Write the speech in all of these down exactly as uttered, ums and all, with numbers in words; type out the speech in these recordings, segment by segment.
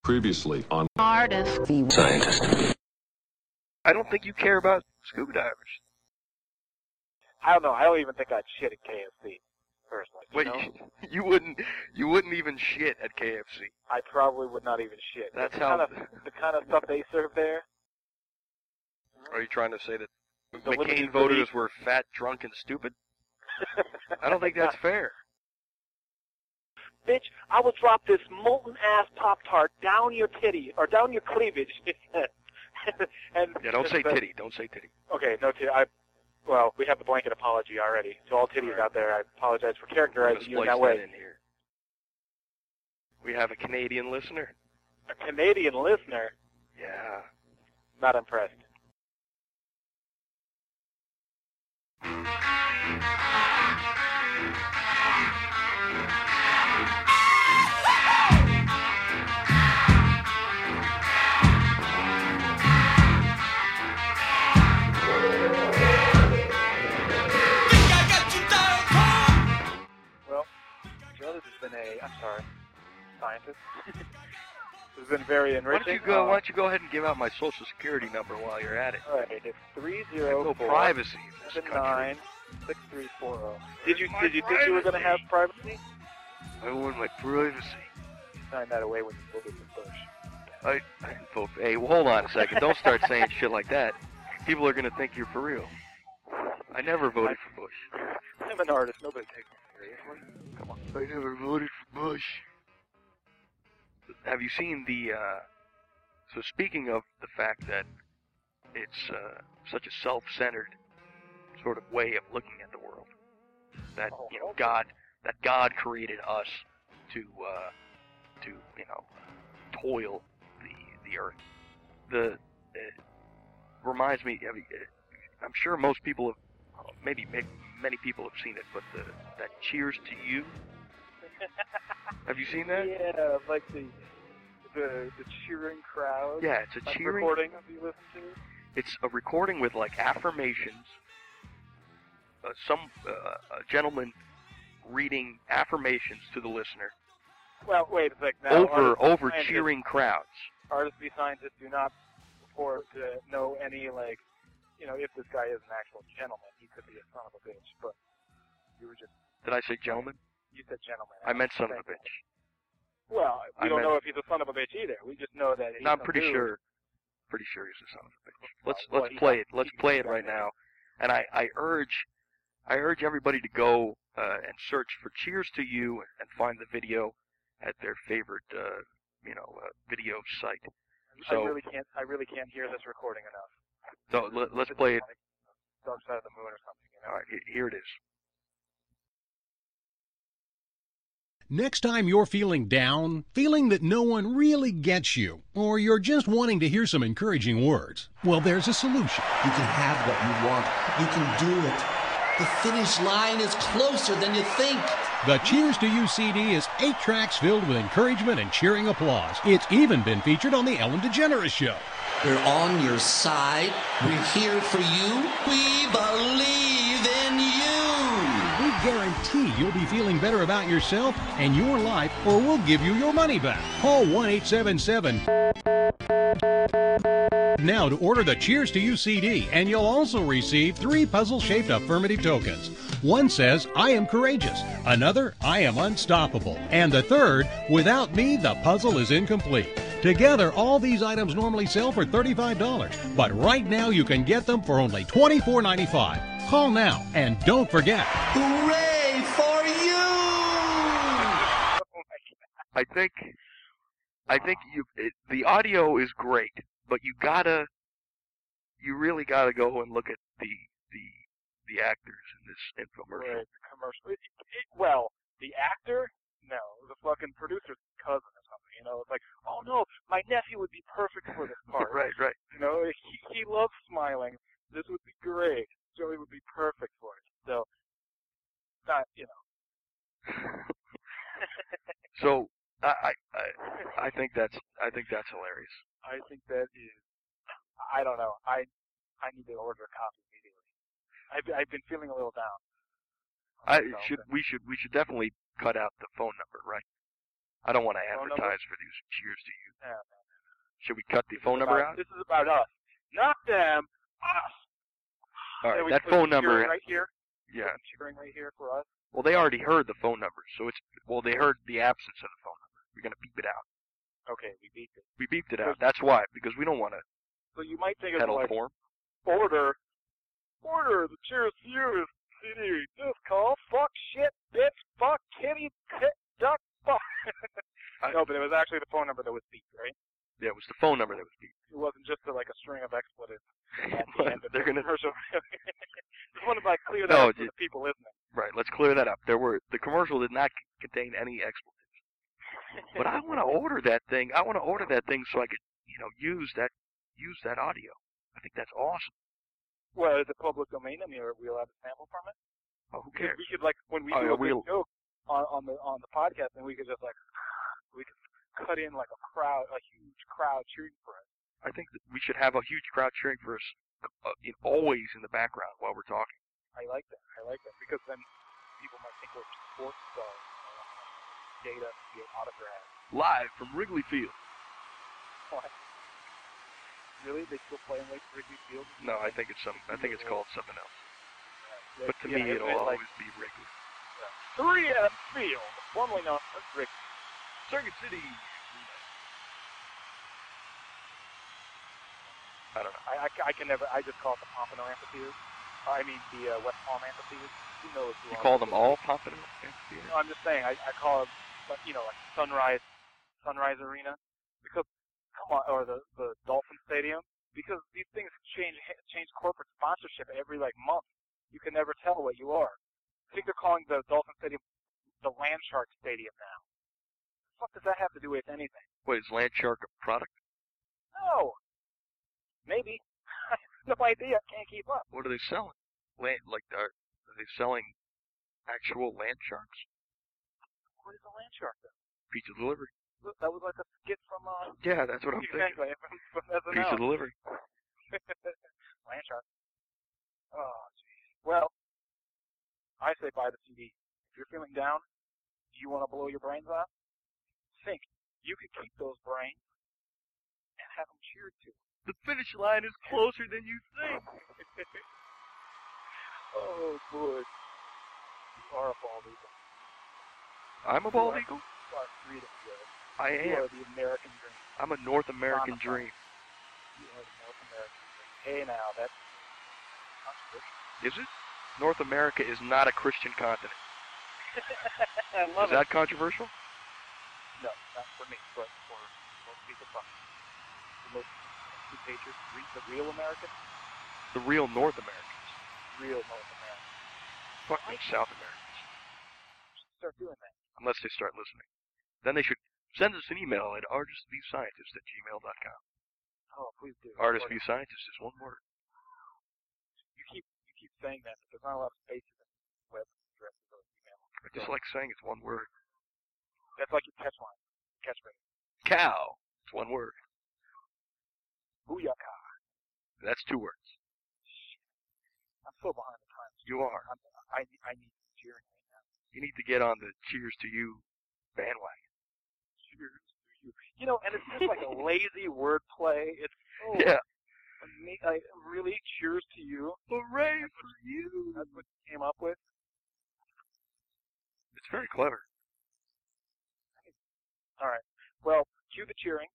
Previously on Artist. Scientist. I don't think you care about scuba divers. I don't know. I don't even think I'd shit at K F C, personally. You Wait, know? you, you wouldn't you wouldn't even shit at K F C. I probably would not even shit. That's the how- kind of the kind of stuff they serve there. Are you trying to say that The McCain limited voters release- were fat, drunk, and stupid? I don't think that's fair. Bitch, I will drop this molten ass Pop Tart down your titty or down your cleavage. and Yeah, don't say but- titty. Don't say titty. Okay, no titty. I well, we have the blanket apology already to all titties All right. out there. I apologize for We're characterizing gonna you in splice that way. in here. We have a Canadian listener. A Canadian listener, Yeah. not impressed. Well, Joe, this has been a, I'm sorry, scientist. This has been very Why enriching. don't you go? Uh, Why don't you go ahead and give out my social security number while you're at it? All right, it's three No zero four privacy in this seven country. nine six three four zero. Did you My did you think you were going to have privacy? I want my privacy. You signed that away when you voted for Bush. I, I didn't vote for. Hey, well, hold on a second. Don't start saying shit like that. People are gonna think you're for real. I never voted for Bush. I'm an artist. Nobody takes me seriously. Come on. I never voted for Bush. Have you seen the, uh, so speaking of the fact that it's, uh, such a self-centered sort of way of looking at the world, that, Oh, you know, okay. God, that God created us to, uh, to, you know, toil the, the earth. The, uh, reminds me, I mean, uh, I'm sure most people have, maybe, maybe many people have seen it, but the, that Cheers to You. Have you seen that? Yeah, like the the the cheering crowd. Yeah, it's a Like cheering. recording of you listen to. It's a recording with like affirmations. Uh, some uh, a gentleman reading affirmations to the listener Well, wait a sec. Now, over artists be over scientists- cheering crowds. Artists be scientists do not purport to know any like, you know, if this guy is an actual gentleman, he could be a son of a bitch. But you were just Did I say gentleman? you said gentleman. I meant son of a Thank you. bitch. Well, we I don't meant- know if he's a son of a bitch either. We just know that he's No, I'm a pretty dude. sure. Pretty sure he's a son of a bitch. Let's Well, let's he's play not- it. Let's he's play it not right that. now. And I I urge I urge everybody to go uh, and search for Cheers to You and find the video at their favorite uh, you know uh, video site. So I really can't. I really can't hear this recording enough. so let, let's play it. Like Dark Side of the Moon or something. You know? All right, he- here it is. Next time you're feeling down, feeling that no one really gets you, or you're just wanting to hear some encouraging words, well, there's a solution. You can have what you want. You can do it. The finish line is closer than you think. The Cheers to You C D is eight tracks filled with encouragement and cheering applause. It's even been featured on The Ellen DeGeneres Show. We're on your side. We're here for you. We believe in you. We guarantee you'll be feeling better about yourself and your life, or we'll give you your money back. Call one eight seven seven now to order the Cheers to You C D, and you'll also receive three puzzle-shaped affirmative tokens. One says, I am courageous. Another, I am unstoppable. And the third, without me, the puzzle is incomplete. Together, all these items normally sell for thirty-five dollars, but right now you can get them for only twenty-four ninety-five. Call now, and don't forget, Hooray for you! I think I think you it, the audio is great, but you gotta you really gotta go and look at the the the actors in this infomercial. Right, the commercial. It, it, well, the actor, no, the fucking producer's cousin or something. You know, it's like, oh no, my nephew would be perfect for this part. Right, right. You know, he he loves smiling. This would be great. Joey would be perfect for it. So, not you know. So I, I I I think that's I think that's hilarious. I think that is. I don't know. I I need to order a copy immediately. I've I've been feeling a little down. I myself, should and we should we should definitely cut out the phone number, right? I don't want to Phone advertise for these Cheers to You. No, no. Should we cut the This phone is number about, out? This is about us, not them. Us. All And right, we that put phone the cheering number. right here. Yeah. Put the cheering right here for us. Well, they already heard the phone number, so it's well, they heard the absence of the phone number. We're gonna beep it out. Okay, we beat it. We beeped it out. That's why, because we don't want to So you might think it's peddle like form. order, order the Cheers to You C D. Just call fuck shit bitch fuck kitty tit duck fuck. I- No, but it was actually the phone number that was beeped, right? Yeah, it was the phone number that was beeped. It wasn't just a, like a string of expletives at the But end of they're the gonna commercial. Just wanted to like clear that No, up for it- the people listening. right. Let's clear that up. There were the commercial did not c- contain any expletives. But I want to order that thing. I want to order that thing so I could, you know, use that use that audio. I think that's awesome. Well, is it public domain? I mean, are we allowed to sample from it? Oh, who Because cares? we could like when we Oh, do yeah, a big we'll- joke on, on the on the podcast, and we could just like we could cut in like a crowd, a huge crowd cheering for us. I think that we should have a huge crowd cheering for us, uh, in, always in the background while we're talking. I like that. I like that because then people might think we're sports stars. You know, date us, get autographs. Live from Wrigley Field. What? Really? They still playing like Wrigley Field? No, I think it's some. I think it's called something else. Yeah, But to yeah, me, it- it'll it's like always be Wrigley. three M Field, formerly known as Wrigley. Circuit City. I don't know. I, I, I can never. I just call it the Pompano Amphitheater. I mean the uh, West Palm Amphitheater. Who knows? Who You owns call it? them all Pompano Amphitheater? No, I'm just saying. I, I call it, but, you know, like Sunrise, Sunrise Arena, because come on, or the the Dolphin Stadium, because these things change change corporate sponsorship every like month. You can never tell what you are. I think they're calling the Dolphin Stadium the Landshark Stadium now. What the fuck does that have to do with anything? Wait, is Landshark a product? No. Maybe. I have no idea. I can't keep up. What are they selling? Land, like, are, are they selling actual land sharks? What is a Landshark though? Pizza delivery. Look, that was like a skit from uh. Yeah, that's what I'm thinking. Exactly. From, from S N L. Pizza delivery. Landshark. Oh, jeez. Well, I say buy the C D. If you're feeling down, do you want to blow your brains out? Think. You could keep those brains and have them cheered to. The finish line is closer than you think. Oh, boy. You are a bald eagle. I'm a bald You are- eagle? You are freedom, Joe. I You am. are the American dream. I'm a North American Personified. dream. You are the North American dream. Hey, now, that's controversial. Is it? North America is not a Christian continent. I love Is it. that controversial? No, not for me, but for most people. Fuck. For most true patriots, re- the real Americans, The real North Americans. real North Americans. Fuck them South Americans. Start doing that. Unless they start listening. Then they should send us an email at artistsvscientist at gmail dot com. Oh, please do. Artistsvscientist is one word. You keep you keep saying that, but there's not a lot of spaces in web addresses or email. I just like saying it's one word. That's like your catchline, catchphrase. Cow. It's one word. Booyaka. That's two words. I'm so behind the times. You are. I'm, I I need some cheering right now. You need to get on the Cheers to You bandwagon. Cheers to you. You know, and it's just like a lazy wordplay. It's so Yeah. ama- like, really cheers to you. Hooray for you. That's what you came up with. It's very clever. All right. Well, cue the cheering.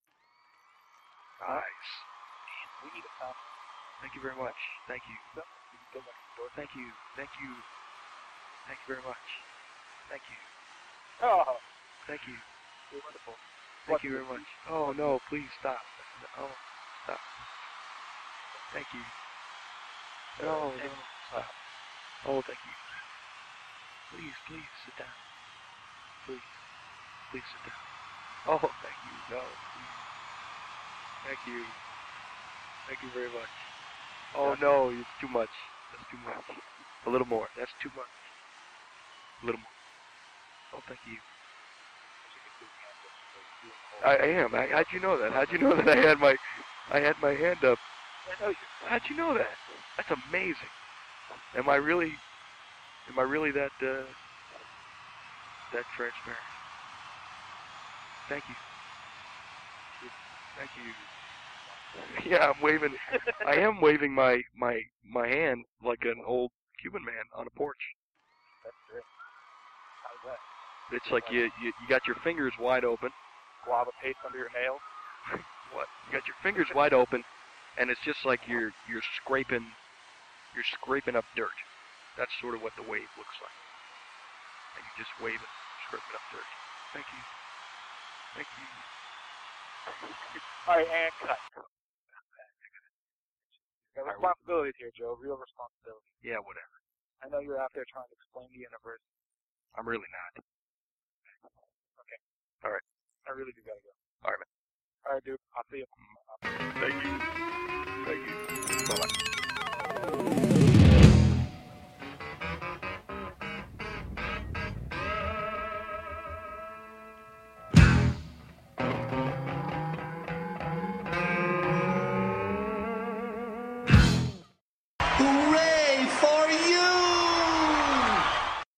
Nice. We need a sound. Thank you very much. Thank you. You can get like a door. Thank you. Thank you. Thank you very much. Thank you. Oh, Thank you. you're wonderful. Thank you very much. Oh no, please stop. Oh, stop. Thank you. No, no, stop. Oh, thank you. Please, please sit down. Please, please sit down. Oh, thank you. No, please. Thank you. Thank you very much. Oh no, it's too much. That's too much. A little more. That's too much. A little more. Oh, thank you. I, I am. I, how'd you know that? How'd you know that I had my, I had my hand up? I know you. How'd you know that? That's amazing. Am I really, am I really that, uh, that transparent? Thank you. Thank you. Yeah, I'm waving. I am waving my my my hand like an old Cuban man on a porch. That's great. How's that? It's like you you, you got your fingers wide open. Guava paste under your nails. What? You got your fingers wide open, and it's just like you're you're scraping you're scraping up dirt. That's sort of what the wave looks like. And you just wave it, scraping up dirt. Thank you. Thank you. All right, and cut. Got responsibilities here, Joe. Real responsibilities. Yeah, whatever. I know you're out there trying to explain the universe. I'm really not. Okay. All right. I really do gotta go. All right, man. All right, dude. I'll see you. Thank you. Thank you. Bye-bye.